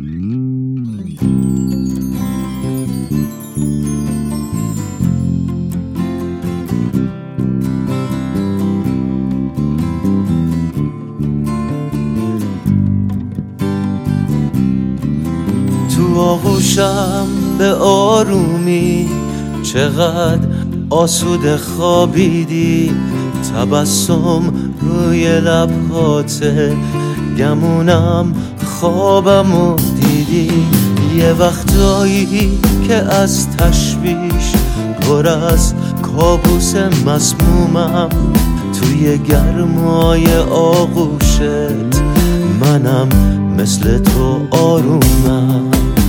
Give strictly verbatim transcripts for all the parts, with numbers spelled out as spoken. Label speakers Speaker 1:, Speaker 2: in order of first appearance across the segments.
Speaker 1: تو آغوشم به آرومی چقدر آسوده خوابیدی، تبسم روی لبهاته، گمونم خوابمو دیدی. یه وقتایی که از تشویش پر از کابوس مسمومم، توی گرمای آغوشت منم مثل تو آرومم.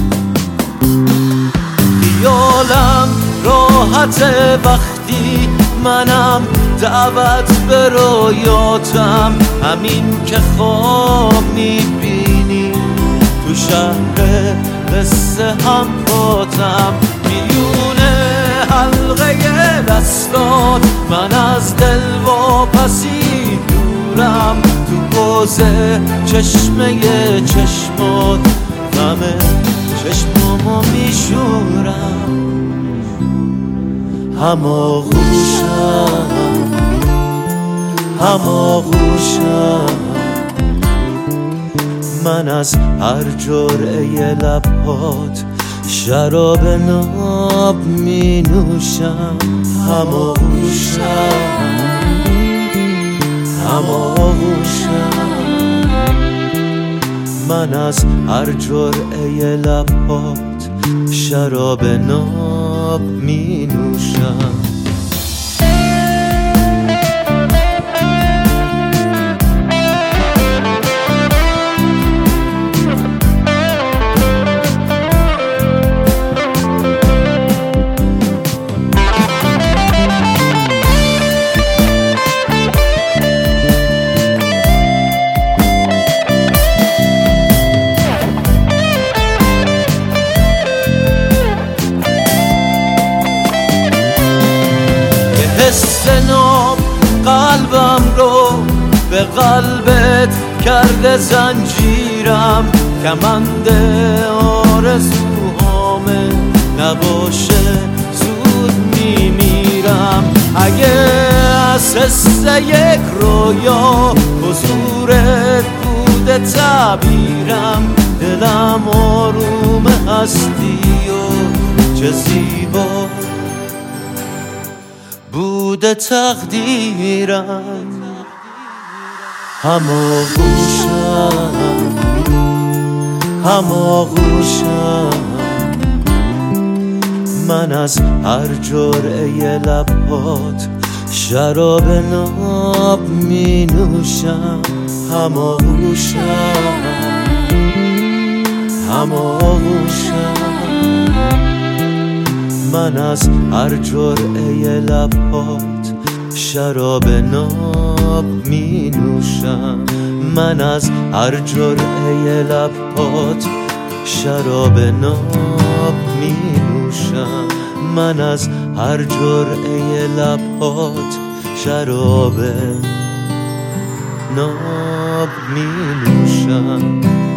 Speaker 1: خیالم راحته وقتی منم دعوت به رویاتم، همین که خواب میبینی تو شهر قصه هم پاتم. میونه حلقه دستات من از دل واپسی دورم، تو حوض چشمه چشمات غم چشمامو میشورم. هماغوشم هماغوشم من از هر جرعه لبهات شراب ناب می نوشم. هماغوشم هماغوشم من از هر جرعه لبهات شراب ناب می نوشم. حس ناب قلبم رو به قلبت کرده زنجیرم، کمند آرزوهامه نباشه زود میمیرم. اگه از حس یک رویا حضورت بوده تعبیرم، دلم آروم هستی و چه زیبا بوده تقدیرم. هماغوشم هماغوشم من از هر جرعه لبهات شراب ناب می نوشم. هماغوشم هماغوشم من از هر جرعه لبهات شراب ناب می نوشم. من از هر جرعه لبهات شراب ناب می نوشم. من از هر جرعه لبهات شراب ناب می نوشم.